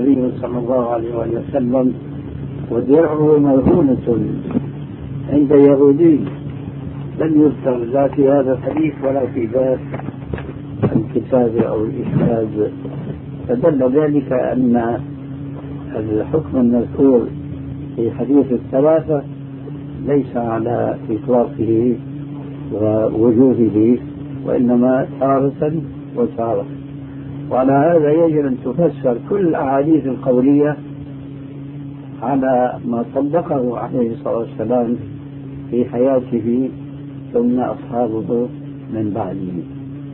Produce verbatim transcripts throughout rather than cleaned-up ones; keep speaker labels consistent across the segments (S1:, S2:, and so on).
S1: النبي صلى الله عليه وسلم ودرعه مرهونة عند يهودي لم يذكر لا في هذا الحديث ولا في باب الكتاب أو الإشهاد، فدل ذلك أن الحكم المذكور في حديث الثلاثة ليس على إطلاقه ووجوده، وإنما تارة وتارة. وعلى هذا يجب أن تفسر كل الأحاديث القولية على ما طبقه عليه الصلاة والسلام في حياته ثم أصحابه من بعده.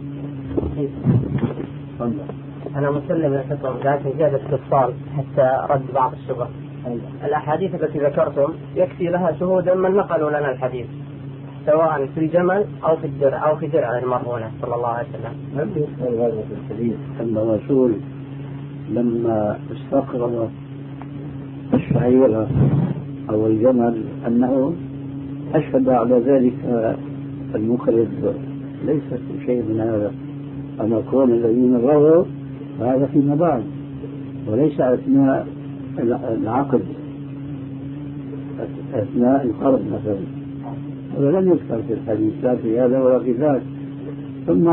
S2: أنا مسلم لكم، لكن زاد الاتصال حتى رد بعض الشبه. الأحاديث التي ذكرتم يكفي لها شهودا من نقلوا لنا الحديث، سواء في الجمل أو في الدرع أو في درع المرهونة صلى الله عليه وسلم.
S1: لم يذكر هذا في الحديث أن الرسول لما استقرض الشعيرة أو الجمل أنه أشهد على ذلك المقرض، ليس في شيء من هذا. أما كون الذين رووا هذا فيما بعد وليس أثناء العقد، أثناء القرض مثلا، هذا لم يذكر في الحديث لا في هذا ولا في ذاك. ثم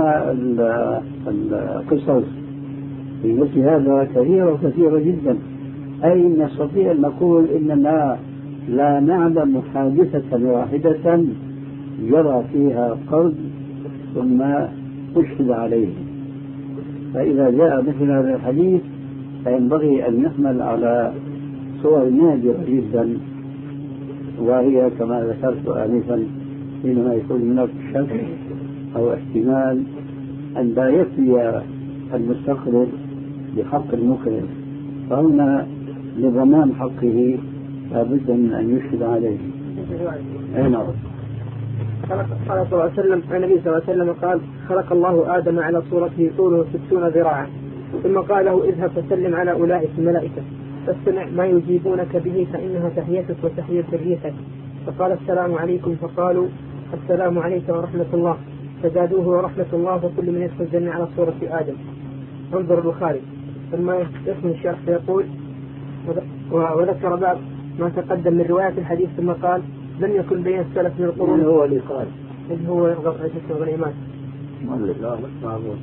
S1: القصص في مثل هذا كثيرة وكثيرة جدا، أي نستطيع أن نقول إننا لا نعلم حادثة واحدة يرى فيها قرض ثم أشهد عليه. فإذا جاء مثل هذا الحديث فينبغي أن نحمل على صور نادرة جدا، وهي كما ذكرت آنفا حينما يكون هناك شك أو احتمال أن لا يفي المستقرض بحق المقرض، فهنا لضمان حقه لابد من أن يشهد عليه. أين
S3: قال صلى الله عليه وسلم النبي صلى الله عليه وسلم قال: خلق الله آدم على صورته طوله ستون ذراعا، ثم قال له: اذهب فسلم على أولئك الملائكة فاستمع ما يجيبونك به فإنها تحيتك وتحية ذريتك. فقال: السلام عليكم. فقالوا: السلام عليك ورحمة الله. فزادوه ورحمة الله وكل من يدخل الجنة على صورة آدم. انظر البخاري. ثم يسمي الشرح فيقول: وذكر بعض ما تقدم من رواية الحديث، ثم قال: لم يكن بين السلف من القرون.
S1: هو اللي قال
S3: اللي هو غنيمان
S1: مؤلف، لا مش معقول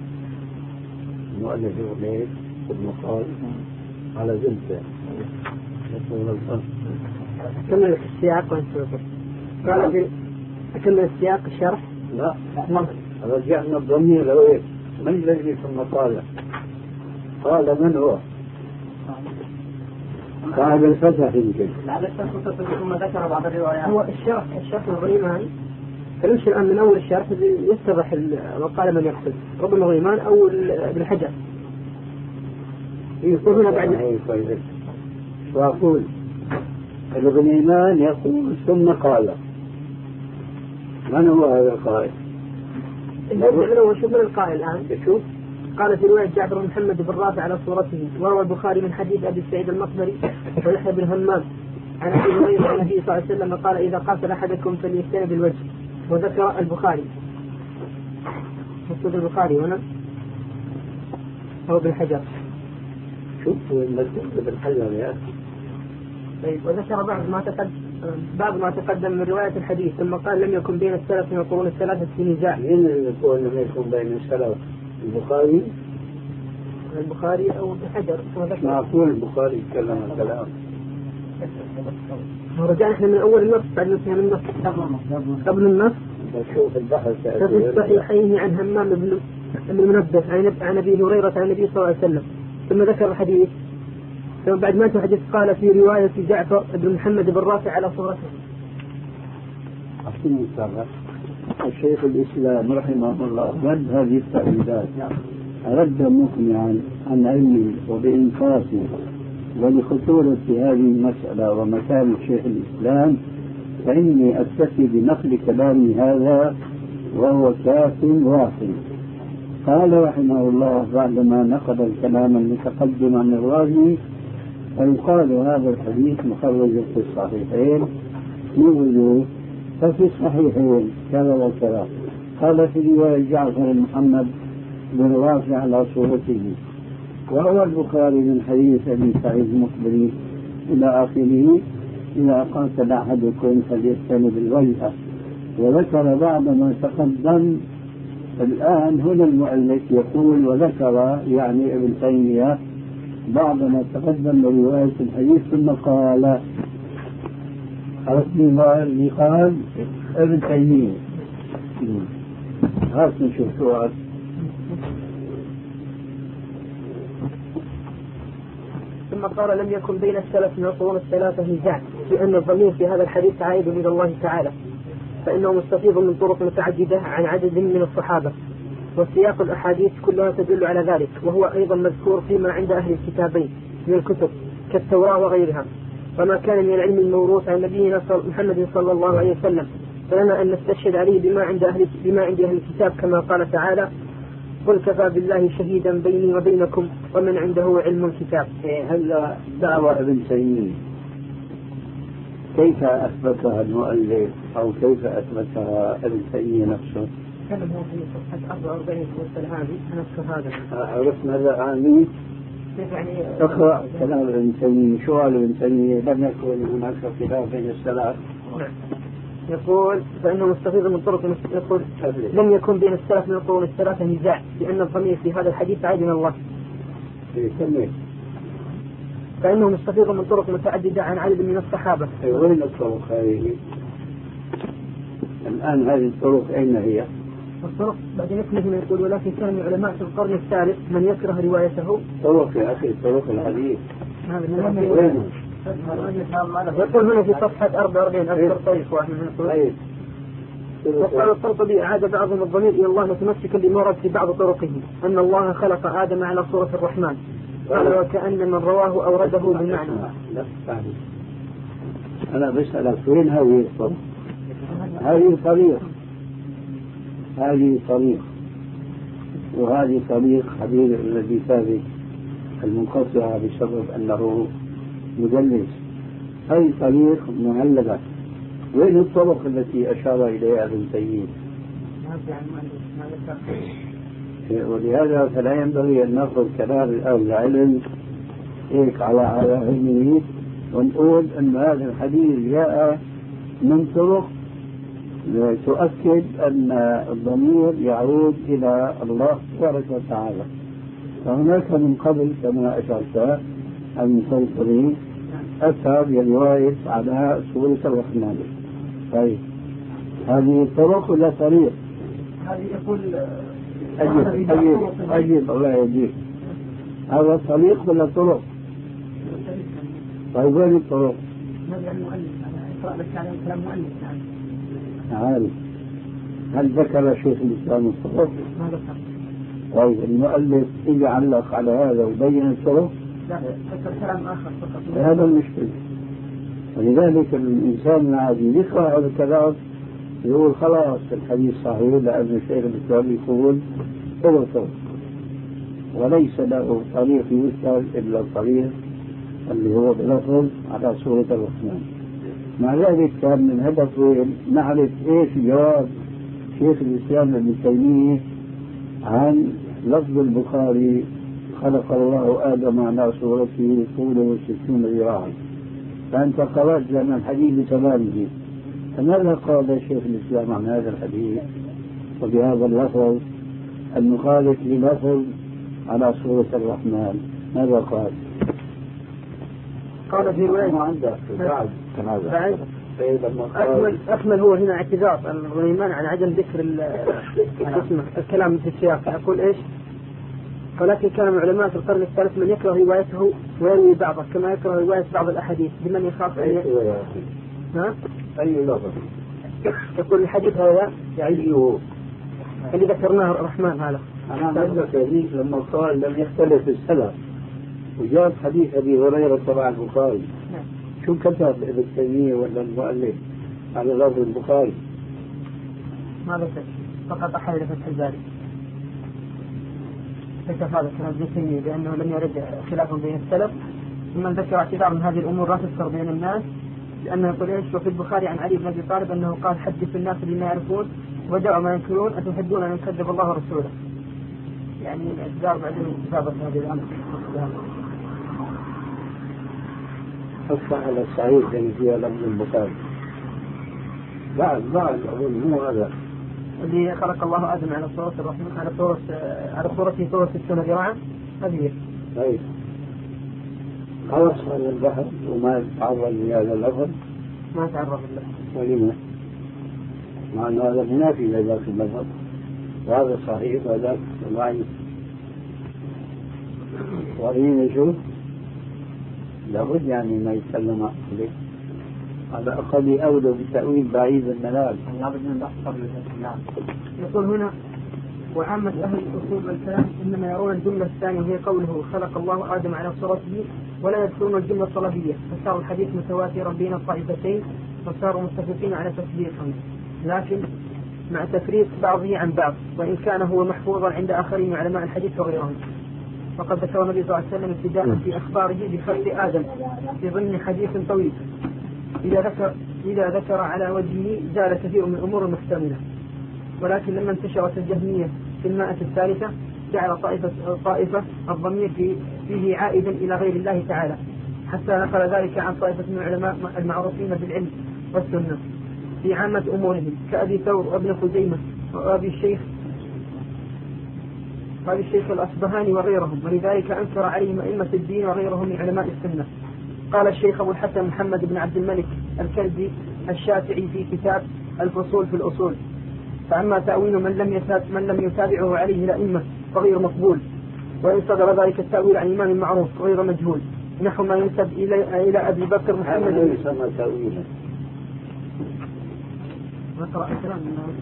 S1: مؤلف غنيم المقال على زلفة
S3: كمل السياق وانت قال في كمل السياق الشرح.
S1: لا رجعنا الضمير لو ايه من الذي في المقالة قال من هو صاحب الفتح يمكن
S3: لعل الشرح ثم ذكر بعض الروايات. هو الشرح الشرح الغنيمان فنمشي الآن من أول الشرح يتضح وقال من يقصد، ربما غنيمان أو ابن حجر يقول هنا بعد.
S1: وأقول الغنيمان يقول ثم قال من هو هذا القائل؟
S3: وشوف من القائل الآن. شوف قال في رواية جعفر بن محمد بن رافع على صورته، وروى البخاري من حديث أبي سعيد المقبري ويحيى بن همام عن أبي هريرة عن النبي صلى الله عليه وسلم قال: إذا قاتل أحدكم فليجتنب الوجه. وذكر البخاري مكتوب البخاري هنا هو ابن حجر.
S1: شوف المكتوب ابن حجر يا أخي.
S3: طيب وذكر بعض ما تقدم بعض ما تقدم من رواية الحديث، ثم قال: لم يكن بين السلف من القرون الثلاثة في نزاع.
S1: مين اللي يقول لم يكن بين السلف؟ البخاري
S3: البخاري أو ابن حجر.
S1: معقول البخاري يتكلم الكلام.
S3: رجعنا احنا من أول النص بعد نصها من النص قبل النص.
S1: بشوف البحث
S3: في الصحيحين عن همام بن المنبه عن أبي هريرة عن النبي صلى الله عليه وسلم، ثم ذكر الحديث. ثم بعد ما تحدث قال في رواية جعفر بن محمد بن رافع على صورته.
S1: أحسن السابق الشيخ الإسلام رحمه الله رد هذه التأويلات، رد مقنعا عن علمه وبإنصافه ولخطورة هذه المسألة ومكان شيخ الإسلام، فإني أكتفي بنقل كلامي هذا وهو كاف واحد. قال رحمه الله بعدما نقل الكلام المتقدم عن الرازي: فيقال هذا الحديث مخرج في الصحيحين من وجوه، ففي الصحيحين كذا وكذا. قال في رواية جعفر محمد بن رافع على صورته، وهو البخاري من حديث أبي سعيد المقبري إلى آخره: إذا قاتل أحدكم فليجتنب الوجه. وذكر بعض ما تقدم. الآن هنا المؤلف يقول وذكر يعني ابن تيمية بعض ما تقدم من رواية الحديث ثم قال عرفني ما اللي قال ابن تيمية. هات نشوف سؤال.
S3: ثم قال: لم يكن بين السلف من القرون الثلاثة نزاع في أن الضمير في هذا الحديث عائد إلى الله تعالى، فإنه مستفيض من طرق متعددة عن عدد من الصحابة، وسياق الأحاديث كلها تدل على ذلك، وهو أيضا مذكور فيما عند أهل الكتابين من الكتب كالتوراة وغيرها. وما كان من العلم الموروث عن نبينا محمد صلى الله عليه وسلم فلنا أن نستشهد عليه بما عند أهل بما عند أهل الكتاب، كما قال تعالى: قل كفى بالله شهيدا بيني وبينكم ومن عنده علم الكتاب.
S1: هلا دعوى ابن تيمية كيف أثبتها المؤلف أو كيف أثبتها ابن تيمية نفسه؟
S3: كلام هو في صفحة أربعة وأربعين والسنة هذه أنا هذا.
S1: عرفنا الآن
S3: يعني
S1: اقرأ كلام ابن تيمية. شو قال ابن تيمية؟ لم يكن هناك خلاف بين السلف.
S3: يقول فإنه مستفيض من طرق. يقول لم يكن بين السلف من القرون الثلاثة نزاع لأن الضمير في هذا الحديث عائد من الله. فإنه مستفيض من طرق متعددة عن عدد من الصحابة.
S1: وين الطرق هذه؟ الآن هذه الطرق أين هي؟
S3: الطرق بعدين يكمل يقول: ولكن كان من علماء في القرن الثالث من يكره روايته.
S1: طرق يا أخي، طرق الحديث.
S3: يقول هنا في صفحة أربعة وأربعين أذكر طريق واحد من الطرق. وقال القرطبي: أعاد بعضهم الضمير إلى الله متمسكا بما ورد في بعض طرقه أن الله خلق آدم على صورة الرحمن، قال وكأن من رواه أورده بمعنى.
S1: أنا بسألك وين هذه الطرق؟ هذه طريق هذه طريق وهذه طريق حبيب الذي ثابت المنقطعة بسبب أنه مدلس. هذه طريق معلقة. وين الطرق التي أشار إليها ابن تيمية؟ ولهذا فلا ينبغي أن نأخذ كلام أهل العلم هيك على على علمه ونقول أن هذا الحديث جاء من طرق تؤكد أن الضمير يعود إلى الله تبارك وتعالى. فهناك من قبل كما أشرت المسيطرين أتى برواية على سورة الرحمن. طيب هذه طرق ولا طريق؟
S3: هذه يقول
S1: أجل أجل أجل الله يجيب. هذا طريق ولا طرق؟ طيب وين الطرق؟
S3: ماذا المؤلف؟ اقرأ لك على كلام مؤلف.
S1: عارف. هل ذكر شيخ الإسلام الطرق؟
S3: ما ذكر.
S1: طيب المؤلف إذا علق على هذا وبين الطرق؟
S3: لا ذكر كلام آخر فقط.
S1: هذا المشكلة. ولذلك الإنسان العادي يقرأ هذا الكلام يقول خلاص الحديث صحيح لأن الشيخ الإسلام يقول طرق طرق، وليس له طريق يذكر إلا الطريق اللي هو بلفظ على سورة الرحمن. مع ذلك كان من هدفه نعرف ايش جواب شيخ الإسلام ابن تيمية عن لفظ البخاري: خلق الله آدم على صورته طوله ستون ذراعا. فأنت قرأت لنا الحديث بتمامه، فماذا قال شيخ الإسلام عن هذا الحديث وبهذا اللفظ المخالف للفظ على صورة الرحمن؟ ماذا قال؟
S3: قال في رواية
S1: بعد
S3: بعد أكمل, أكمل هو هنا اعتذار الغنيمان عن عدم ذكر الكلام في السياق. يقول إيش؟ ولكن كان من علماء في القرن الثالث من يكره روايته ويروي بعضه كما يكره رواية بعض الأحاديث بمن يخاف أن ها؟
S1: أي لفظ؟
S3: يقول الحديث هذا يعيه اللي ذكرناه الرحمن هذا.
S1: أنا عندك هذيك لما قال لم يختلف السلف وجاء حديث أبي هريرة تبع البخاري. شو كتب ابن تيمية ولا المؤلف على لفظ البخاري؟
S3: ما ذكر، فقط أحد فتح الباري. ذكر هذا كلام ابن تيمية بأنه لم يرد خلاف بين السلف، ثم ذكر اعتذار من هذه الأمور لا تذكر بين الناس، لأنه يقول إيش؟ وفي البخاري عن علي بن أبي طالب أنه قال: حدث الناس بما يعرفون ودعوا ما ينكرون، أتحبون أن يكذب الله ورسوله. يعني الأجزاء بعدين استفادة هذه الأمر
S1: أصبح على الصحيح يعني فيها لفظ البخاري بعد بعد أظن مو هذا
S3: اللي خلق الله آدم على صورة الرحمن على صورة على صورته صورة ستون ذراعا هذه
S1: أي خلص هذا البحر وما تعرض لهذا اللفظ
S3: ما تعرض له
S1: ولما؟ مع أن هذا منافي لذاك اللفظ وهذا صحيح وذاك ضعيف وأين شوف لابد يعني ما يتكلم عليه على الأقل أولى بتأويل بعيد المنال.
S3: لابد من بحث نعم. يقول هنا وعامة أهل الأصول والكلام إنما يرون الجملة الثانية وهي قوله خلق الله آدم على صورته ولا يذكرون الجملة الطلبية فصار الحديث متواترا بين الطائفتين وصاروا متفقين على تصديقه لكن مع تفريق بعضه عن بعض وإن كان هو محفوظا عند آخرين علماء الحديث وغيرهم. وقد ذكر النبي صلى الله عليه وسلم ابتداء في أخباره بخلق آدم في ضمن حديث طويل إذا ذكر إذا ذكر على وجهه زال كثير من الأمور المحتملة ولكن لما انتشرت الجهمية في المائة الثالثة جعل طائفة, طائفة الضمير في فيه عائدا إلى غير الله تعالى حتى نقل ذلك عن طائفة من العلماء المعروفين بالعلم والسنة في عامة أمورهم كأبي ثور وابن خزيمة وأبي الشيخ وأبي الشيخ الأصبهاني وغيرهم ولذلك أنكر عليهم أئمة الدين وغيرهم من علماء السنة. قال الشيخ أبو الحسن محمد بن عبد الملك الكلبي الشافعي في كتاب الفصول في الأصول فأما تأويل من لم من لم يتابعه عليه الأئمة فغير مقبول وإن صدر ذلك التأويل عن إمام معروف غير مجهول نحو ما ينسب إلى إلى أبي بكر محمد
S1: بن يسمى تأويلا
S3: نقرأ كلام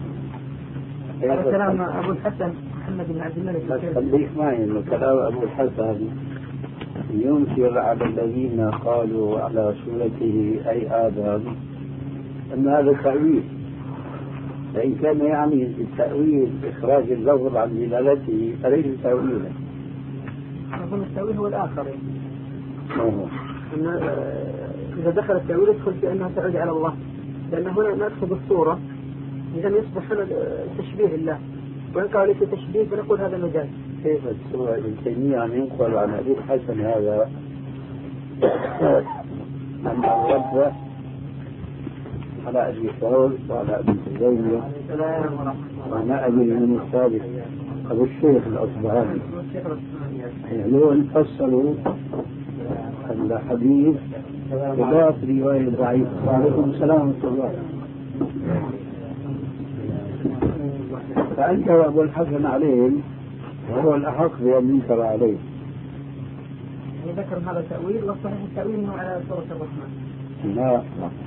S3: كلام أبو الحسن محمد بن عبد الملك
S1: خليك معي إنه كلام أبو الحسن ينكر على الذين قالوا على صورته أي آدم أن هذا تأويل فإن كان يعني التأويل إخراج اللفظ عن دلالته فليس تأويلا.
S3: أظن التأويل هو الآخر
S1: أوه.
S3: إن إذا دخل التأويل يدخل في أنها تعود على الله لأن هنا نقصد الصورة إذا يصبح هنا تشبيه الله وإن قال ليس تشبيه فنقول هذا مجاز.
S1: كيف الصورة ابن تيمية عم ينقل عن أبي الحسن هذا أن الرب على أبي ثور وعلى أبي خزيمة وعلى أبي من الثالث أبو الشيخ الأصبهاني يعني فصلوا الحديث وضاف رواية ضعيفة. وعليكم السلام ورحمة الله. فأنكر أبو الحسن عليهم وهو الأحق بأن ينكر عليه.
S3: ذكر هذا التأويل والصحيح التأويل أنه على سورة الرحمن.
S1: لا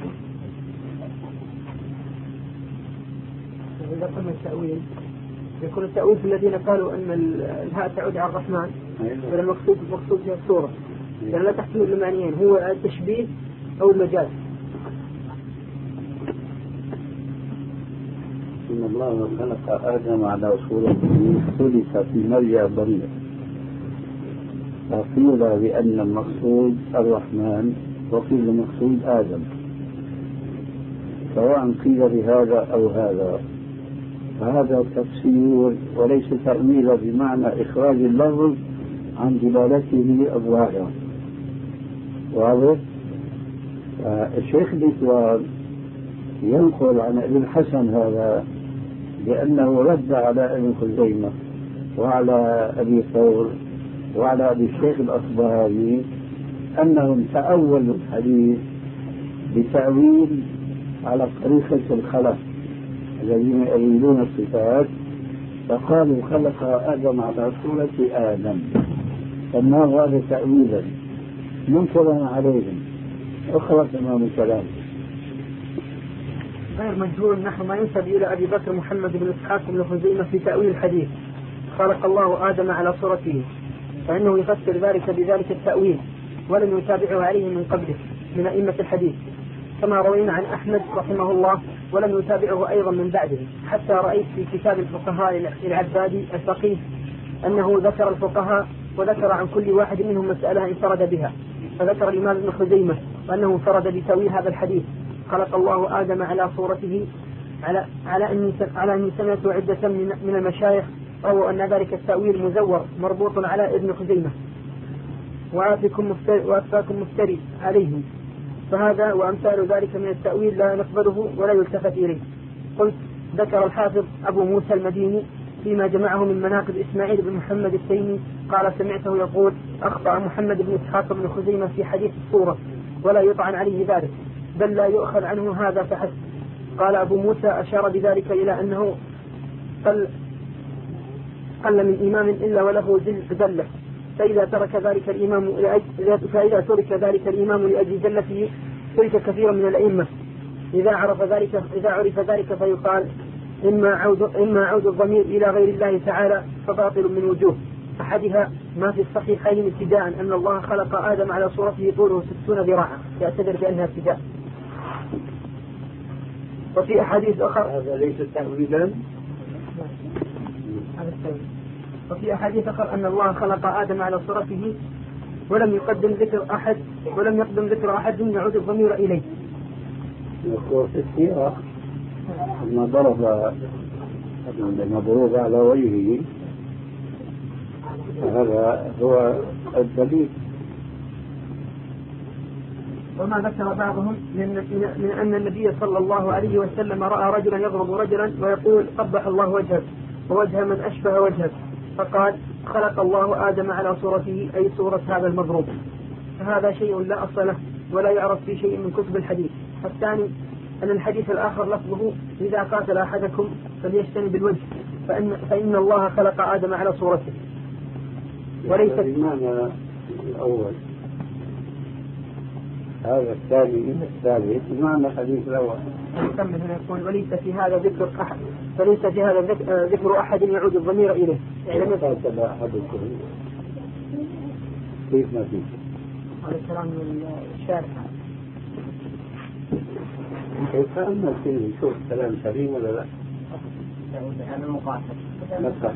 S3: إذا قلنا التأويل يكون التأويل في الذين قالوا أن الهاء تعود على الرحمن ولا المقصود المقصود في الصورة لأن لا تحتمل المعنيين هو التشبيه أو المجاز.
S1: إن الله خلق آدم على صورته خلق في مرجع ضمير فقيل بأن المقصود الرحمن وقيل المقصود آدم سواء قيل بهذا أو هذا فهذا تفسير وليس تأويل بمعنى إخراج اللفظ عن دلالته الظاهرة. واضح؟ الشيخ الإسلام ينقل عن ابن الحسن هذا لأنه رد على ابن خزيمة وعلى أبي ثور وعلى أبي الشيخ الأصبهاني أنهم تأولوا الحديث بتأويل على طريقة الخلق الذين يؤولون الصفات فقالوا خلق آدم على صورة آدم سماه هذا تأويلا منكرا عليهم. أخرى تمام الكلام
S3: غير مجهول نحو ما ينسب إلى أبي بكر محمد بن إسحاق بن خزيمة في تأويل الحديث خلق الله آدم على صورته فإنه يفسر ذلك بذلك التأويل ولم يتابعه عليه من قبله من أئمة الحديث كما روينا عن أحمد رحمه الله ولم يتابعه أيضا من بعده حتى رأيت في كتاب الفقهاء العبادي الفقيه أنه ذكر الفقهاء وذكر عن كل واحد منهم مسألة انفرد بها فذكر الإمام ابن خزيمة وأنه انفرد بتأويل هذا الحديث خلق الله آدم على صورته على على أني على أني سمعت عدة من من المشايخ رووا أن ذلك التأويل مزور مربوط على ابن خزيمة وآفكم مفتري, وآفاكم مفتري عليهم، فهذا وأمثال ذلك من التأويل لا نقبله ولا يلتفت إليه. قلت ذكر الحافظ أبو موسى المديني فيما جمعه من مناقب إسماعيل بن محمد التيمي قال سمعته يقول أخطأ محمد بن إسحاق بن خزيمة في حديث الصورة ولا يطعن عليه ذلك، بل لا يؤخذ عنه هذا فحسب. قال أبو موسى أشار بذلك إلى أنه قل, قل من إمام إلا وله زلة، فإذا ترك ذلك الإمام فإذا ترك ذلك الإمام لأجل زلته ترك كثيرا من الأئمة. إذا عرف ذلك إذا عرف ذلك فيقال إما عود إما عود الضمير إلى غير الله تعالى فباطل من وجوه، أحدها ما في الصحيحين ابتداء أن الله خلق آدم على صورته طوله ستون ذراعا يعتبر بأنها ابتداء. وفي أحاديث أخرى
S1: هذا ليس تأويلا.
S3: وفي أحاديث أخرى أن الله خلق آدم على صورته ولم يقدم ذكر أحد ولم يقدم ذكر أحد يعود الضمير إليه.
S1: يقول في السيرة لما ضرب المضروب على وجهه هذا هو الدليل.
S3: وما ذكر بعضهم من أن النبي صلى الله عليه وسلم رأى رجلا يضرب رجلا ويقول قبح الله وجهك ووجه من أشبه وجهك، فقال خلق الله آدم على صورته أي صورة هذا المضروب، فهذا شيء لا أصل له ولا يعرف في شيء من كتب الحديث. الثاني أن الحديث الآخر لفظه إذا قاتل أحدكم فليجتنب بالوجه فإن, فإن الله خلق آدم على صورته، وليس
S1: بمعنى الأول. هذا الثاني الثالث بمعنى الحديث الأول.
S3: يكمل هنا يقول وليس في هذا ذكر أحد فليس في هذا ذكر أحد يعود الضمير إليه.
S1: يعني لم قاتل أحدكم كيف ما فيه؟
S3: هذا الكلام من الشارع.
S1: كيف أن فيه شوف كلام سليم ولا لا؟
S3: يعني المقاتل.
S1: نصح.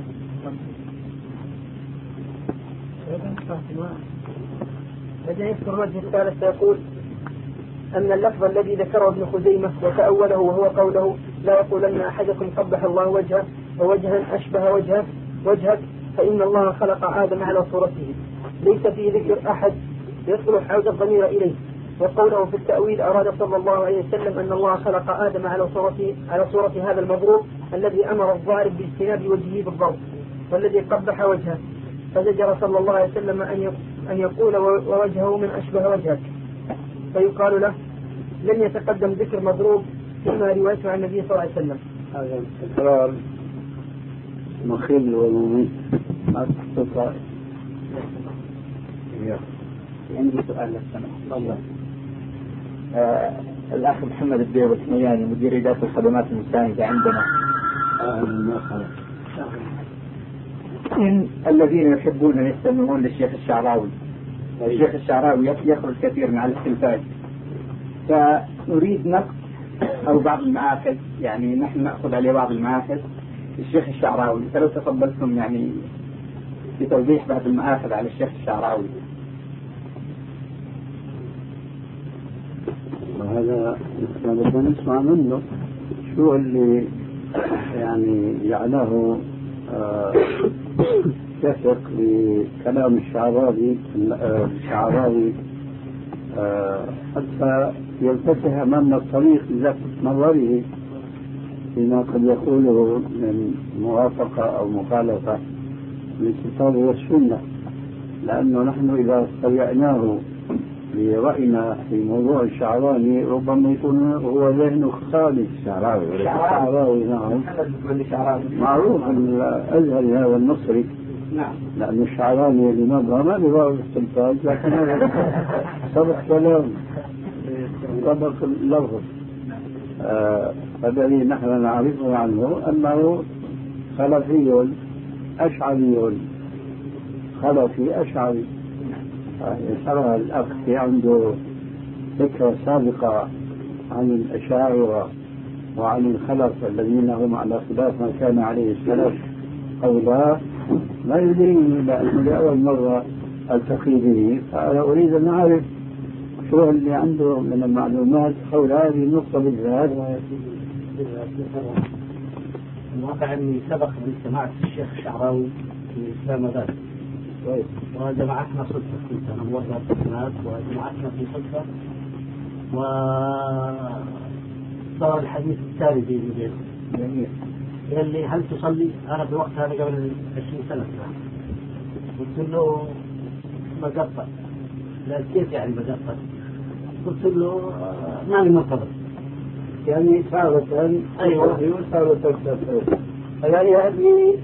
S3: لدي يذكر الوجه الثالث يقول أن اللفظ الذي ذكره ابن خزيمة وتأوله وهو قوله لا يقولن أحدكم قبح الله وجهه ووجها أشبه وجهه وجهك فإن الله خلق آدم على صورته، ليس في ذكر أحد يصلح عود الضمير إليه. وقوله في التأويل أراد صلى الله عليه وسلم أن الله خلق آدم على صورة على صورة هذا المضروب الذي أمر الضارب باجتناب وجهه بالضرب والذي قبح وجهه، فزجر صلى الله عليه وسلم أن يقول ووجهه من أشبه وجهك، فيقال له لم يتقدم ذكر مضروب فيما روايته عن النبي صلى الله عليه وسلم.
S1: هذا التكرار مخل ومميت ما تستطيع.
S2: عندي سؤال لك. الله آه الأخ محمد الدير السمياني مدير إدارة الخدمات المساندة عندنا.
S1: آه
S2: إن الذين يحبون أن يستمعون للشيخ الشعراوي، الشيخ الشعراوي يخرج كثير من على التلفاز، فنريد نقد أو بعض المآخذ، يعني نحن نأخذ عليه بعض المآخذ الشيخ الشعراوي، فلو تقبلتم يعني بتوضيح بعض المآخذ على الشيخ الشعراوي.
S1: وهذا بدنا نسمع منه شو اللي يعني جعله يثق بكلام الشعراوي الشعراوي حتى يلتفت أمام الطريق لذات نظره فيما قد يقوله من موافقة أو مخالفة للكتاب والسنة، لأنه نحن إذا استرجعناه لرأينا في موضوع الشعراني ربما يكون هو ذهنه خالي. الشعراوي الشعراوي نعم معروف الأزهري هذا المصري،
S2: نعم،
S1: لأن الشعراني اللي نظر ما بيضاوي التلفاز لكن هذا سبق كلام سبق اللفظ. آه الذي نحن نعرفه عنه أنه خلفي أشعري خلفي أشعري. ترى الأخ عنده فكرة سابقة عن الأشاعرة وعن الخلف الذين هم على خلاف ما كان عليه السلف أو لا، ما يدري لأنه لأول مرة ألتقي به، فأنا أريد أن أعرف شو اللي عنده من المعلومات حول هذه النقطة بالذات.
S4: الواقع أني سبق من سمعت الشيخ الشعراوي في إسلام ذلك، وجمعتنا صدفة، كنت أنا موظف في الناس وجمعتنا في صدفة، وصار الحديث التالي بيني وبينه. قال لي هل تصلي؟ أنا في وقت هذا قبل عشرين سنة. قلت له بقطع. لا كيف يعني بقطع؟ قلت له ماني منتظر.
S1: يعني تارة
S4: أيوة
S1: تارة تارة.
S4: يعني هذه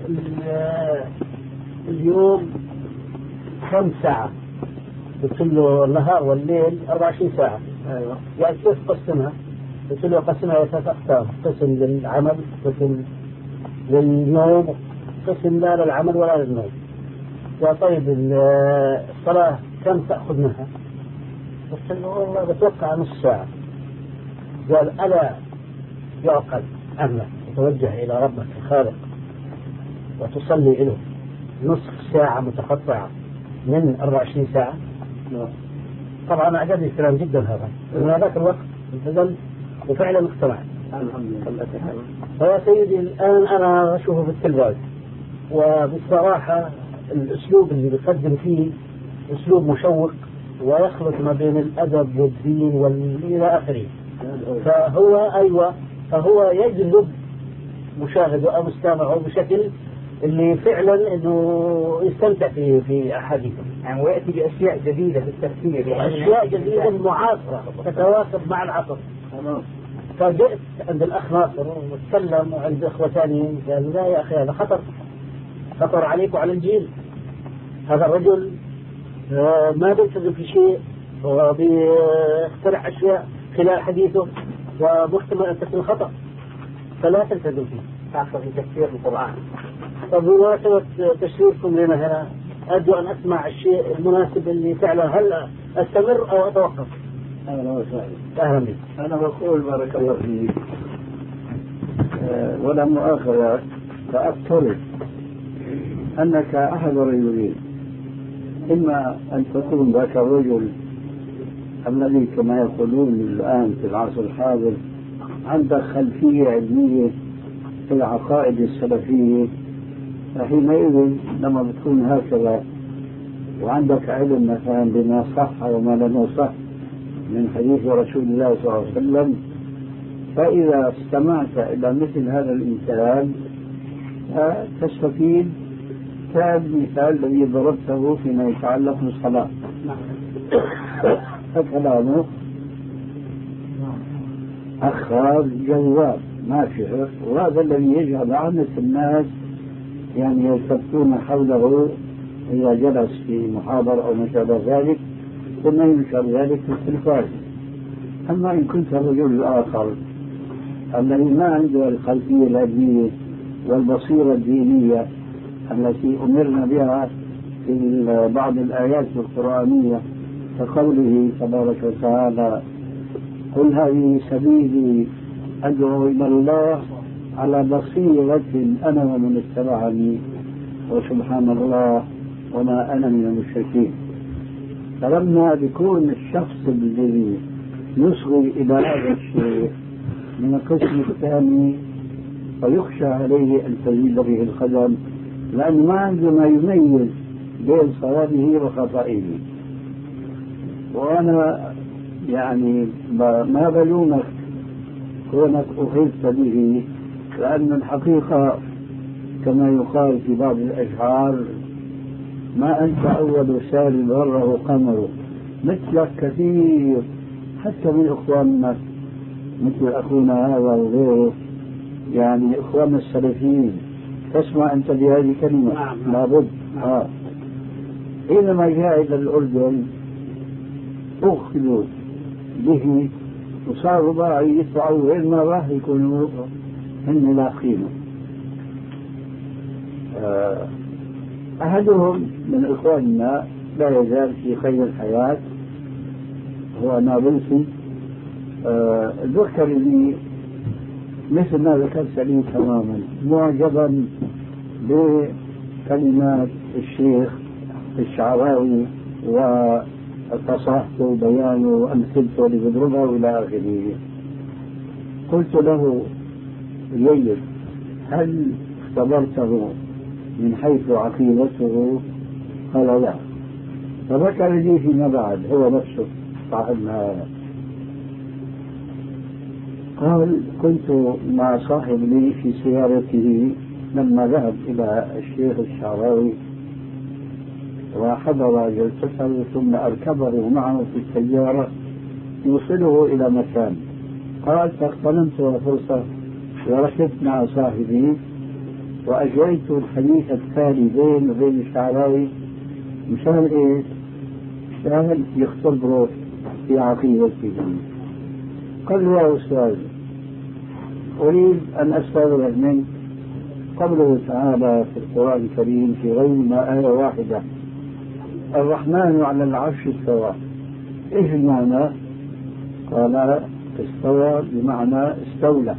S4: اليوم خمس ساعة. قلت له النهار والليل أربع وعشرين ساعة.
S1: أيوة.
S4: يعني كيف قسمها؟ قلت له قسمها إلى ثلاث أقسام، قسم للعمل، قسم للنوم، قسم لا للعمل ولا للنوم. يا طيب الصلاة كم تأخذ منها؟ قلت له والله بتوقع نص ساعة. قال ألا يعقل أنك تتوجه إلى ربك الخالق وتصلي له نصف ساعة متقطعة من أربع وعشرين ساعة؟ طبعا أعجبني الكلام جدا هذا. من هذاك الوقت التزمت وفعلا اقتنعت.
S1: الحمد لله.
S4: فيا سيدي الآن أنا أشوفه في التلفاز، وبصراحة الأسلوب اللي بيقدم فيه أسلوب مشوق ويخلط ما بين الأدب والدين وإلى آخره. فهو أيوة فهو يجذب مشاهده أو مستمعه بشكل اللي فعلا إنه يستمتع في في أحاديثه.
S3: يعني ويأتي بأشياء جديدة في التفسير، يعني
S4: أشياء جديدة معاصرة تتواكب مع العصر. فجئت عند الأخ ناصر وتكلم، وعند إخوة ثانيين قال لا يا أخي هذا خطر خطر عليك وعلى الجيل. هذا الرجل ما بيلتزم في شيء وبيخترع أشياء خلال حديثه ومحتمل أن تكون خطأ، فلا تلتزم فيه.
S3: خاصة في تفسير القرآن.
S4: طب بمناسبة تشريفكم لنا هنا، أرجو أن أسمع الشيء المناسب اللي فعلا هل أستمر أو أتوقف؟
S1: أهلا وسهلا.
S4: أهلا بك.
S1: أنا بقول بارك الله فيك أه ولا مؤاخذة، فأفترض أنك أحد الرجلين، إما أن تكون ذاك الرجل الذي كما يقولون الآن في العصر الحاضر عندك خلفية علمية في العقائد السلفية، فحينئذ لما بتكون هكذا وعندك علم مثلا بما صح وما لم يصح من حديث رسول الله صلى الله عليه وسلم، فإذا استمعت إلى مثل هذا الإنسان تستفيد كالمثال الذي ضربته فيما يتعلق بالصلاة. فكلامه أخذ جواب ما شعر، وهذا الذي يجعل عامة الناس يعني يلتفتون حوله إذا جلس في محاضرة أو ما شابه ذلك، ثم ينشر ذلك في التلفاز. أما إن كنت الرجل الآخر الذي ما عنده الخلفية العلمية والبصيرة الدينية التي أمرنا بها في بعض الآيات القرآنية كقوله تبارك وتعالى قل هذه سبيلي أدعو إلى الله على بصيرة أنا ومن اتبعني وسبحان الله وما أنا من المشركين. فلما بيكون الشخص الذي يصغي إلى هذا الشيء من القسم الثاني فيخشى عليه أن تزيد به القدم، لأن ما عنده ما يميز بين صوابه وخطئه. وأنا يعني ما بلومك كونك أخذت به، لأن الحقيقة كما يقال في بعض الأشعار ما أنت أول سال غره قمر، مثلك كثير حتى من إخواننا مثل أخونا هذا وغيره، يعني إخواننا السلفيين. تسمع أنت بهذه الكلمة؟ لابد. آه. حينما جاء إلى الأردن أخذوا به وصاروا بقى يدفعوا وين ما راح يكونوا هن لا قيمة. آه. أحدهم من إخواننا لا يزال في خير الحياة، هو نابلسي. آه. ذكر لي مثل ما ذكرت لي تماما، معجبا بكلمات الشيخ الشعراوي وفصاحته وبيانه وأمثلته اللي بيضربها إلى آخره. قلت له جيد، هل اختبرته من حيث عقيدته؟ قال لا. فذكر لي فيما بعد هو نفسه صاحبنا هذا قال كنت مع صاحب لي في سيارته لما ذهب إلى الشيخ الشعراوي وحضر جلسته ثم أركبه معه في السيارة يوصله إلى مكان. قال فاغتنمت الفرصة وركبت مع صاحبي وأجريت الحديث التالي بين وبين الشعراوي مشان إيه؟ مشان يختبره في عقيدته. قال يا أستاذ أريد أن أستغرب منك قوله تعالى في القرآن الكريم في غير ما آية واحدة الرحمن على العرش استوى، إيش المعنى؟ قال استوى بمعنى استولى.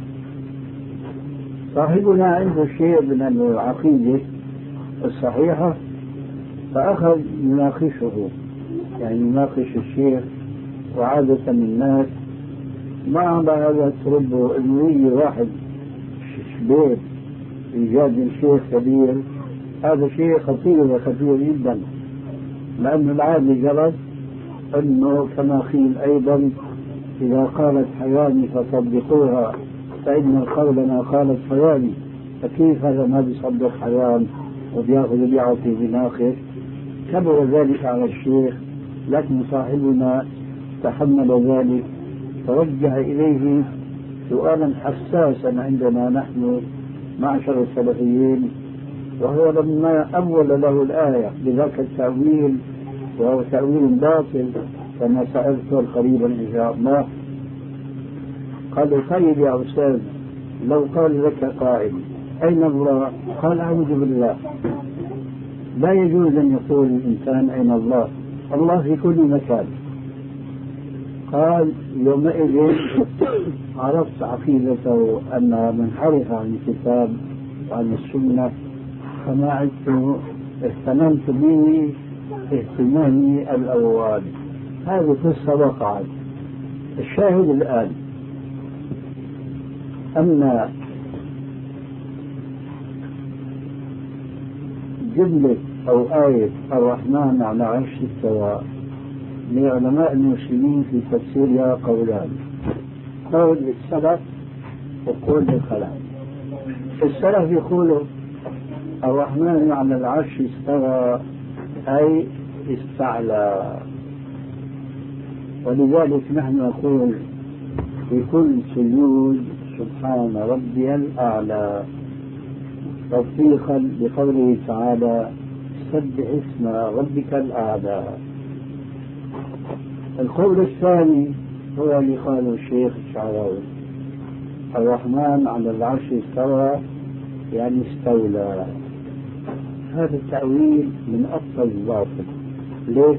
S1: صاحبنا عنده شيء من العقيدة الصحيحة فأخذ يناقشه، يعني يناقش الشيخ. وعادة الناس ما بعد تربوا انه يجي واحد شباب يجادل شيخ كبير، هذا شيء خطير وخطير جدا، لأن العادة جرت انه كما قيل ايضا اذا قالت حياني فصدقوها فإن القول ما قالت حياني. فكيف هذا ما بيصدق حيان وبياخذ بيعطي بناقش؟ كبر ذلك على الشيخ، لكن صاحبنا تحمل ذلك توجه إليه سؤالا حساسا عندنا نحن معشر السلفيين، وهو لما أول له الآية بذاك التأويل وهو تأويل باطل كما سأذكر قريبا إن شاء الله. قال طيب يا أستاذ لو قال لك قائل أين الله؟ قال أعوذ بالله، لا يجوز أن يقول الإنسان أين الله، الله في كل مكان. قال يومئذ عرفت عقيدته أنها منحرفة عن الكتاب وعن السنة، فما عدت اهتممت به اهتمامي الأول. هذه قصة وقعت. الشاهد الآن أن جملة أو آية الرحمن على عرش استوى لعلماء المسلمين في تفسيرها قولان، قول للسلف وقول للخلف. السلف يقولوا الرحمن على العرش استوى أي استعلى، ولذلك نحن نقول في كل سجود سبحان ربي الأعلى تصديقا بقوله تعالى سبح اسم ربك الأعلى. القول الثاني هو اللي قاله الشيخ الشعراوي الرحمن على العرش استوى يعني استولى. هذا التأويل من أبطل الباطل. ليش؟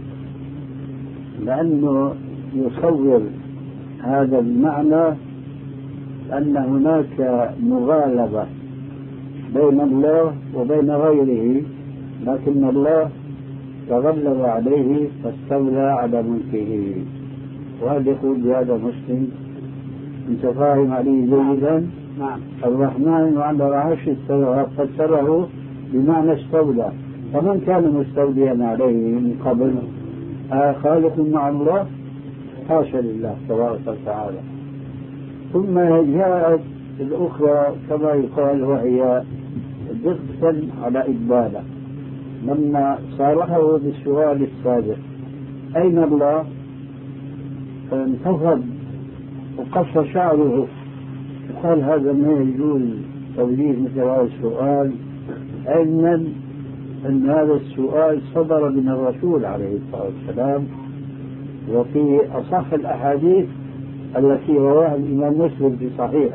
S1: لأنه يصور هذا المعنى أن هناك مغالبة بين الله وبين غيره، لكن الله تغلب عليه فاستولى على ملكه. وهذا يقول بهذا مسلم انت فاهم عليه جيدا؟ نعم. الرحمن على العرش استوى فسره بمعنى استولى، فمن كان مستوليا عليه من قبل آه خالق مع الله؟ حاشا لله تبارك وتعالى. ثم جاءت الأخرى كما يقال وهي ضغطا على إقباله لما صارحه بالسؤال السابق أين الله؟ فانتفض وقص شعره وقال هذا ما يجوز توجيه مثل هذا السؤال، علما أن هذا السؤال صدر من الرسول عليه الصلاة والسلام، وفي أصح الأحاديث التي رواها الإمام مسلم في صحيحه.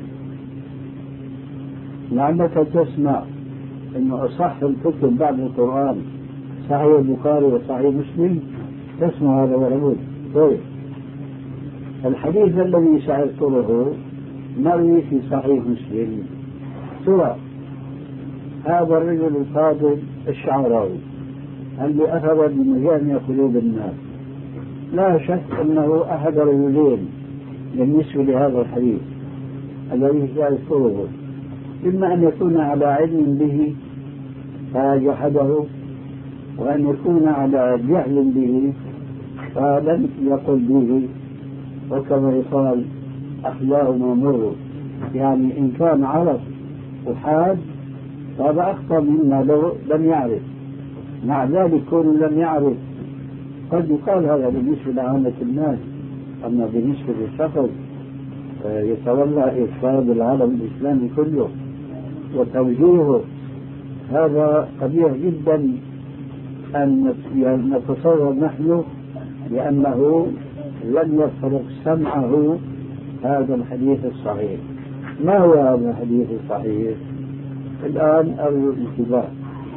S1: لعلك تسمع أن أصح الكتب بعد القرآن صحيح البخاري وصحيح مسلم، تسمع هذا ولا طيب. الحديث الذي سأذكره مروي في صحيح مسلم. ترى هذا الرجل الفاضل الشعراوي الذي أخذ بمجامع قلوب الناس لا شك أنه أحد رجلين بالنسبة لهذا الحديث الذي سأذكره، إما أن يكون على علم به فجحده، وأن يكون على جهل به فلم يقل به، وكما يقال أخلاهما مر، يعني إن كان عرف وحاد فهذا أخطر مما لو لم يعرف. مع ذلك كون لم يعرف قد يقال هذا بالنسبة لعامة الناس، أما بالنسبة للشخص يتولى إرشاد العالم الإسلامي كله وتوجيهه، هذا قبيح جدا أن نتصور نحن بأنه لم يفرق سمعه هذا الحديث الصحيح. ما هو هذا الحديث الصحيح؟ الآن الانتباه،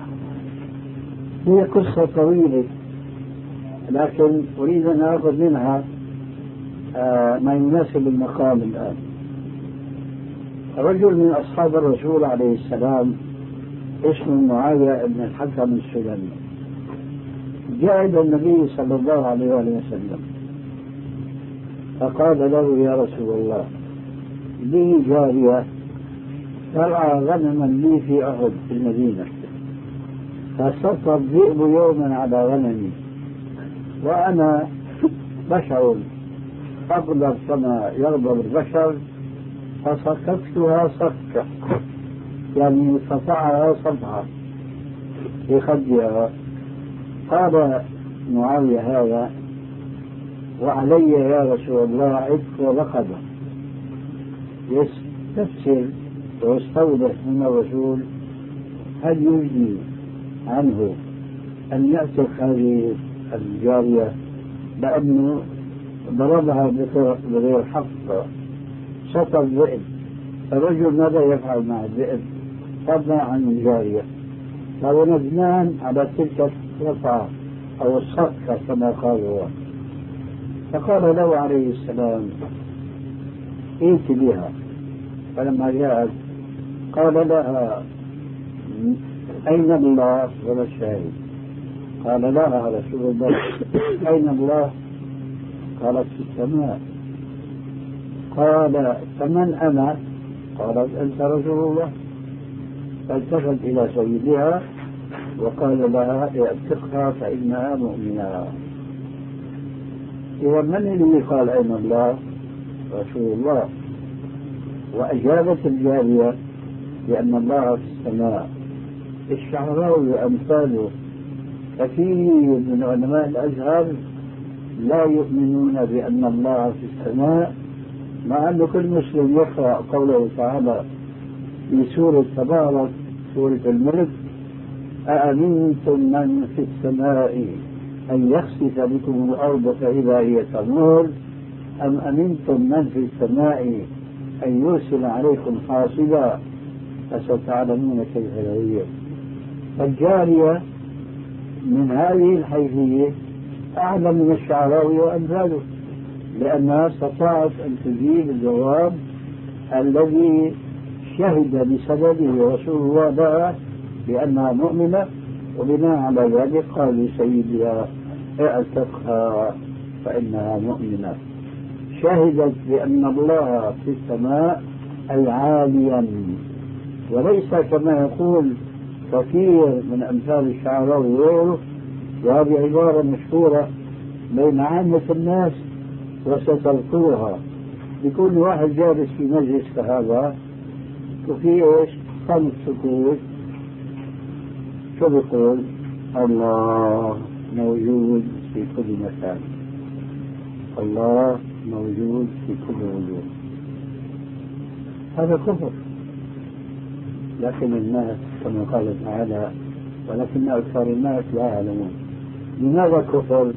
S1: هي قصة طويلة لكن أريد أن أخذ منها ما يناسب المقام الآن. رجل من أصحاب الرسول عليه السلام اسمه معاوية بن الحكم السلمي جاء إلى النبي صلى الله عليه وسلم فقال له: يا رسول الله، لي جارية ترعى غنما لي في أحد في المدينة، فسقط الذئب يوما على غنمي، وأنا بشر أغضب كما يغضب البشر، فسقطتها صفكة، يعني صفعها صفعة في خدها. قال معاوية: هذا وعلي يا رسول الله عتق ورقبة. يستفسر ويستوضح من الرسول هل يجدي عنه أن يعتق هذه الجارية، لأنه ضربها بغير حق، سقط الذئب. الرجل ماذا يفعل مع الذئب؟ فضلا عن الجارية، فهو ندمان على تلك الرفعة أو الصفقة كما قال هو. فقال له عليه السلام: ائت بها. فلما جاءت قال لها: أين الله ولا الشاهد؟ قال لها رسول الله: أين الله؟ قالت: في السماء. قال: فمن أنا؟ قالت: أنت رسول الله. فالتفت إلى سيدها وقال لها: اعتقها فإنها مؤمنة. إذا من اللي قال أين الله؟ رسول الله. وأجابت الجارية بأن الله في السماء. الشعراوي وأمثاله كثير من علماء الأزهر لا يؤمنون بأن الله في السماء، مع أن كل مسلم يقرأ قوله تعالى في سورة تبارك سورة الملك: أأمنتم من في السماء أن يخسف بكم الأرض فإذا هي تمور، أم أمنتم من في السماء أن يرسل عليكم حاصبا فستعلمون كيف هي. فالجارية من هذه الحيثية أعلم من الشعراوي وأمثاله، لأنها استطاعت أن تجيب الجواب الذي شهد بسببه رسول الله لها بأنها مؤمنة، وبناء على ذلك قال لسيدها: اعتقها فإنها مؤمنة. شهدت بأن الله في السماء أي عاليا، وليس كما يقول كثير من أمثال الشعراوي وغيره، وهذه عبارة مشهورة بين عامة الناس وستذكرها. بكل واحد جالس في مجلس كهذا وفي ايش؟ خمس سكوت، شو بيقول؟ الله موجود في كل مكان، الله موجود في كل وجود. هذا كفر. لكن الناس كما قال تعالى: ولكن أكثر الناس لا يعلمون. لماذا كفر؟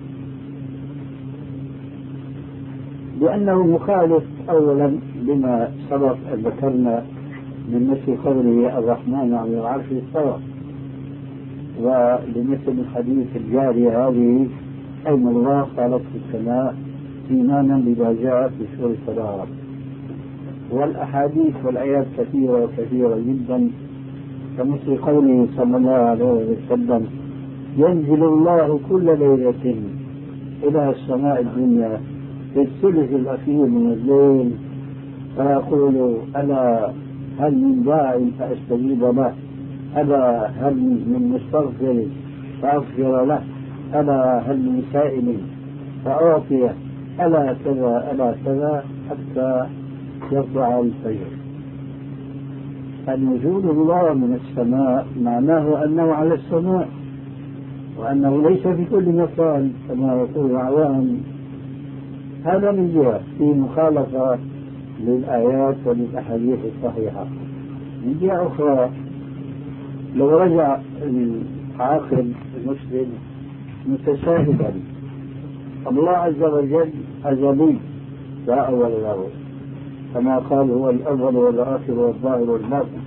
S1: لأنه مخالف أولا لما سبق أن ذكرنا من مثل قوله: الرحمن على العرش استوى، ولمثل الحديث الجارية هذه: أين الله؟ قالت: في السماء، إيمانا بما جاء في سورة الأعراف. والأحاديث والآيات كثيرة وكثيرة جدا، كمثل قوله صلى الله عليه وسلم: ينزل الله كل ليلة إلى السماء الدنيا في الثلث الأخير من الليل فيقول: ألا هل من داع فأستجيب له، ألا هل من مستغفر فأغفر له، ألا هل من سائل فأعطيه، ألا كذا ألا كذا حتى يطلع الفجر. فنزول الله من السماء معناه أنه على السماء، وأنه ليس في كل مكان كما يقول العوام. هذا من جهة في مخالفة للآيات وللأحاديث الصحيحة. من جهة أخرى لو رجع العاقل المسلم متشاهدا الله عز وجل أزلي لا أول له، كما قال هو الأول والآخر والظاهر والباطن.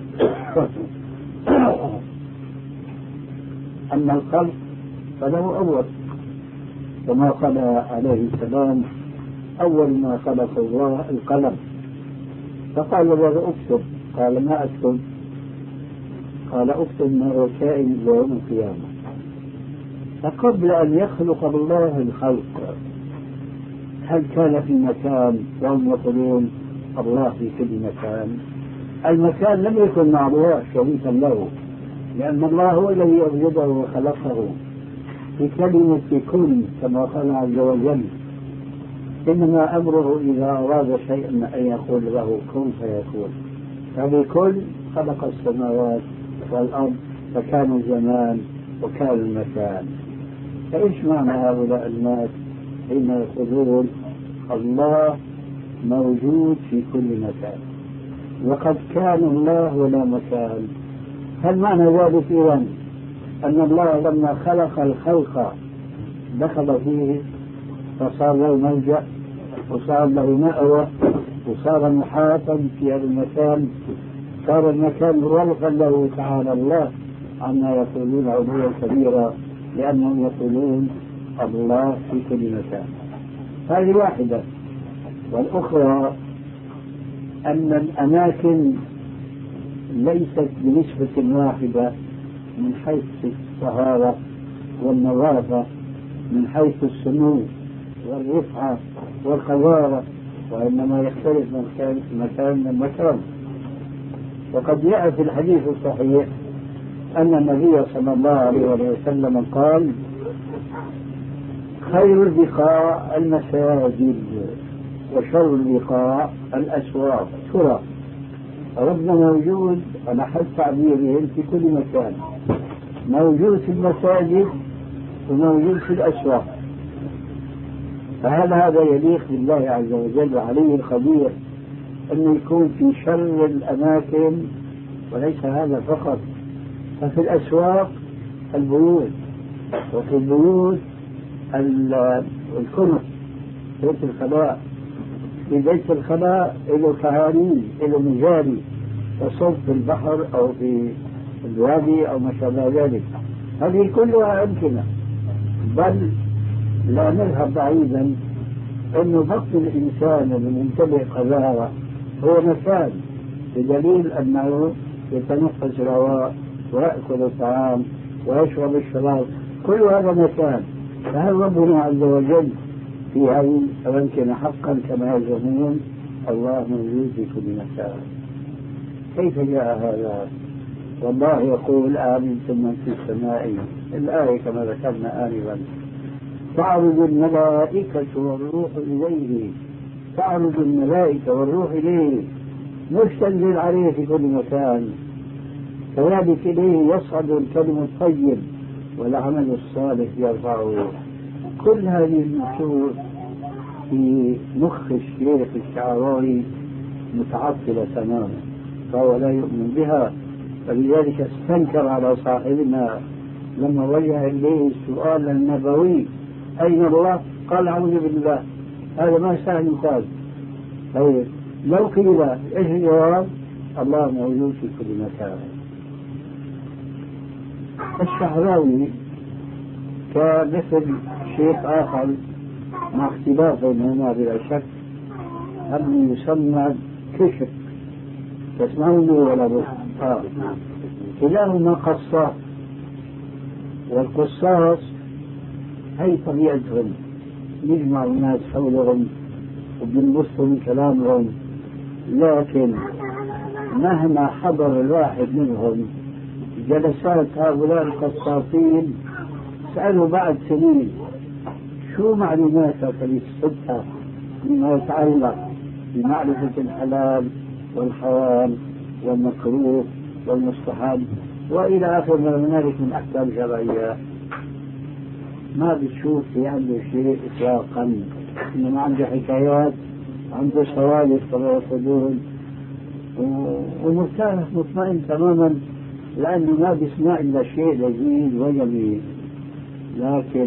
S1: أما الخلق فله أول، كما قال عليه السلام أول ما خلق الله القلم، فقال له اكتب، قال ما أكتب؟ قال اكتب ما هو كائن يوم القيامة. فقبل أن يخلق الله الخلق هل كان في مكان؟ وهم يقولون الله في كل مكان. المكان لم يكن مع الله شريكا له، لأن الله هو الذي أوجده وخلقه في كلمة كن كما قال عز وجل. إنما أمره إذا أراد شيئا أن يقول له كن فيكون. فبكل خلق السماوات والأرض، فكان الزمان وكان المكان. فإيش معنى هؤلاء الناس حين يقولون الله موجود في كل مكان وقد كان الله ولا مكان؟ هل معنى ذلك إذن أن الله لما خلق الخلق دخل فيه فصار له ملجأ وصار له مأوى وصار محاطا في هذا المكان، صار المكان مرغفا له تعالى الله عما يقولون علوا كبيرا، لأنهم يقولون الله في كل مكان. هذه واحدة. والأخرى أن الأماكن ليست بنسبة واحدة من حيث الطهارة والنظافة، من حيث السمو والرفعة والخضارة، وإنما يختلف من مكان من مكان. وقد جاء في الحديث الصحيح أن النبي صلى الله عليه وسلم قال خير البقاع المساجد وشر البقاع الأسواق. ترى ربنا موجود على حد تعبيرهم في كل مكان، موجود في المساجد وموجود في الأسواق. فهل هذا يليق بالله عز وجل وعليه الخبير أن يكون في شر الأماكن؟ وليس هذا فقط، ففي الأسواق البيوت، وفي البيوت الكنف، بيت الخلاء. في بيت الخلاء له كهانين، له مجاري تصب في البحر أو في الوادي أو ما شابه ذلك. هذه كلها أمكنة. بل لا نذهب بعيدا أن بطن الإنسان الممتلئ قذارة هو مكان، بدليل أنه يتنفس الهواء ويأكل الطعام ويشرب الشراب، كل هذا مكان. فهل ربنا عز وجل في هذه الأمكنة حقا كما يزعمون؟ الله موجود في كل مكان. كيف جاء هذا؟ والله يقول آمنتم من في السماء، الآية كما ذكرنا آنفا، تعرض الملائكة والروح إليه، تعرض الملائكة والروح إليه، مش تنزل عليه في كل مكان. كذلك إليه يصعد الكلم الطيب والعمل الصالح يرفعه. كل هذه النصوص في مخ الشيخ الشعراوي متعطلة تماما، فهو لا يؤمن بها. فلذلك استنكر على صاحبنا لما وجه إليه السؤال النبوي أين الله؟ قال أعوذ بالله. هذا ما سهل يقال. طيب لو قيل إيش الجواب؟ الله موجود في كل مكان. الشعراوي كمثل شيخ آخر مع اختلاف بينهما بلا شك، هل يسمى كشك، تسمعونه ولا بد؟ آه. كلاهما قصاص، والقصاص هي طبيعتهم، يجمع الناس حولهم وبينبسطوا من كلامهم، لكن مهما حضر الواحد منهم جلسات هؤلاء القساطين سألوا بعد سنين شو معلوماتك اللي تستفدها مما يتعلق بمعرفة الحلال والحرام والمكروه والمستحب وإلى آخر ما هنالك من أحكام شرعية؟ ما بتشوف في عنده شيء إطلاقا، إنما عنده حكايات، عنده سوالف كما يقولون، ومرتاح مطمئن تماما لأنه ما بيسمع إلا شيء لذيذ وجميل. لكن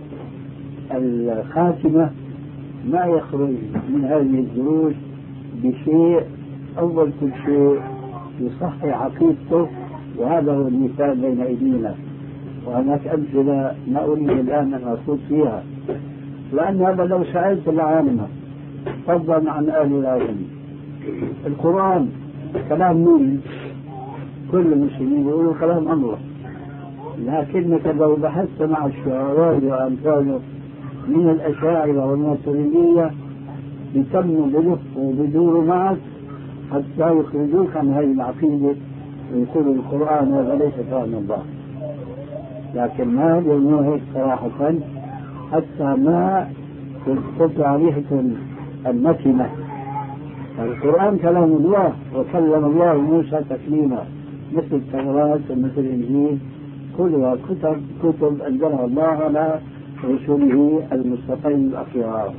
S1: الخاتمة ما يخرج من هذه الدروس بشيء أول كل شيء يصحح عقيدته، وهذا هو المثال بين أيدينا. وهناك أمثلة ما أريد الآن أن أخوض فيها، لأن هذا لو سألت العالمة فضلا عن أهل العلم القرآن كلام مين؟ كل المسلمين يقولوا كلام الله، لكنك لو بحثت مع الشعراء وأمثاله من الأشاعرة والماتريدية يتموا بلفوا وبدوروا معك حتى يخرجوك عن هذه العقيدة ويقولوا القرآن هذا ليس كلام الله. لكن ما يقولوا هيك صراحة حتى ما تطلع ريحة النتمة. القرآن كلام الله، وكلم الله موسى تكليما، مثل التوراة ومثل الإنجيل كلها كتب كتب أنزلها الله على رسله المصطفين الأخيار.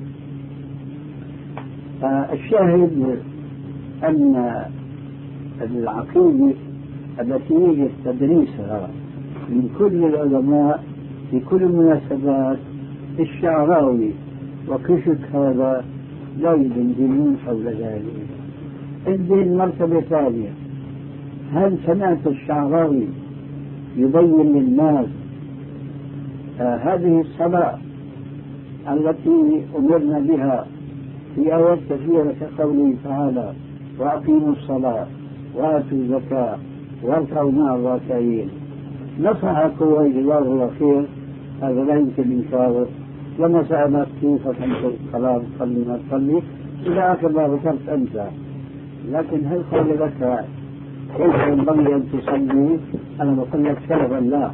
S1: فالشاهد أن العقيدة التي يجب تدريسها من كل العلماء في كل المناسبات الشعراوي وكشك هذا لا يدندنون حول ذلك. عندي المرتبة الثانية، هل سمعت الشعراوي يبين للناس آه هذه الصلاة التي أمرنا بها في آيات كثيرة كقوله تعالى وأقيموا الصلاة وآتوا الزكاة واركعوا مع الراكعين؟ نصح كويس جزاه الله خير، هذا لا يمكن إنكاره، لما سألت كيف تنشر الصلاة تصلي ما تصلي إلى آخر ما ذكرت أنت. لكن هل قال لك كيف ينبغي أن تصلي؟ أنا بقول لك سببا لا.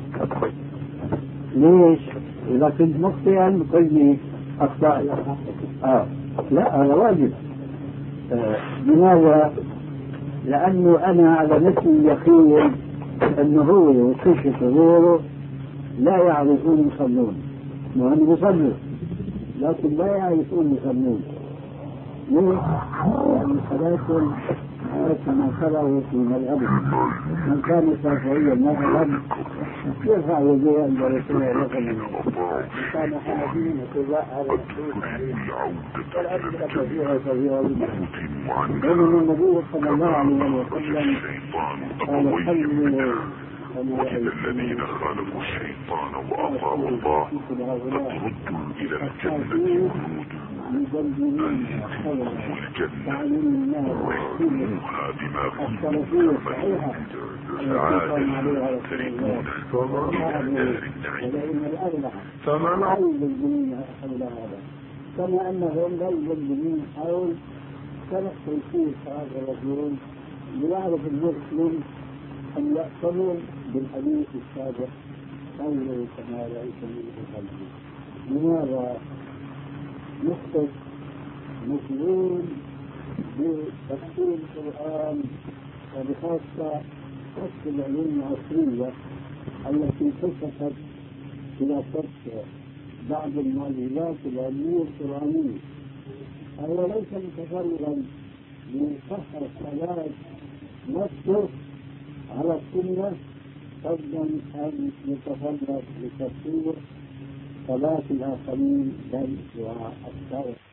S1: ليش؟ إذا كنت مخطئا قل لي أخطأ. آه لا هذا واجب. آه لماذا؟ لأنه أنا على نفس اليقين أنه هو وكشف غيره لا يعرفون يصلون، وهم يصلوا لكن لا يعرفون يصلون. ليه؟ لأن صلاتهم كما خلقوا في مذهبه، من كان شافعيا مثلا يرفع يديه عند رسول الله صلى الله عليه وسلم، كان حنفيا يقول لا هذا مشروع عليه، والأدلة كثيرة كثيرة جدا. ومن النبي صلى الله عليه وسلم قال صلوا
S5: وإذا الذين خالفوا الشيطان وأطاعوا الله فاطردوا إلى الجنة خلود أدخلوا الجنة ويحكموها بما كنتم تعملون سعادة تركون دار النعيم.
S1: فما لا يجدون حول هذا، كما أنهم لا يجدون حول كما تيسير هذا الرجل ليعرف المسلم أن يأتمر بالحديث السابق قوله كما رأيت منه قلبي. لماذا؟ نخطط مشغول بتفسير القرآن وبخاصة خص العلوم العصرية التي كشفت إلى شرح بعض المعجزات العلمية القرآنية. هو ليس متفرغا لصحة الصلاة نفسه على السنة فضلا أن يتفرغ لتفسير صلاة الآخرين بل وأكثر